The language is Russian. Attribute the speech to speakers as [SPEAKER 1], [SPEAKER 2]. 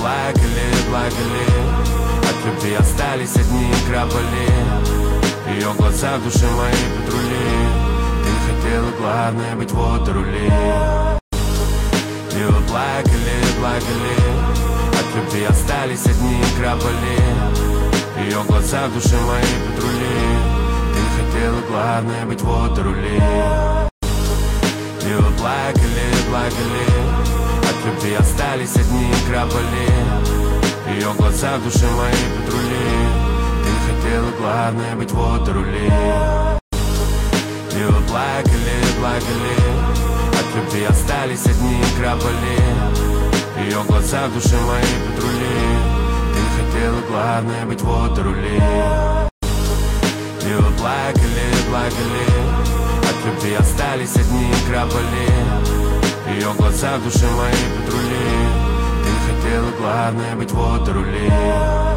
[SPEAKER 1] плакали. От любви остались одни капли. Ее глаза в душе моей патрули. Ты хотела, главное, быть вот у рули. И вы плакали. От любви остались одни капли. Ее глаза в душе моей патрули. Ты хотела, главное, быть вот у рули. И вы плакали. От любви остались одни капли. Ее глаза в душе моей патрули. Ты хотела, главное, быть вот у рули. И вы плакали. От любви остались одни капли. Ее глаза в душе моей патрули. Ты хотела, главное, быть вот у рули. И вы плакали. От любви остались одни капли. Ее глаза в душе моей патрули. Ты хотела, главное, быть вот у рули.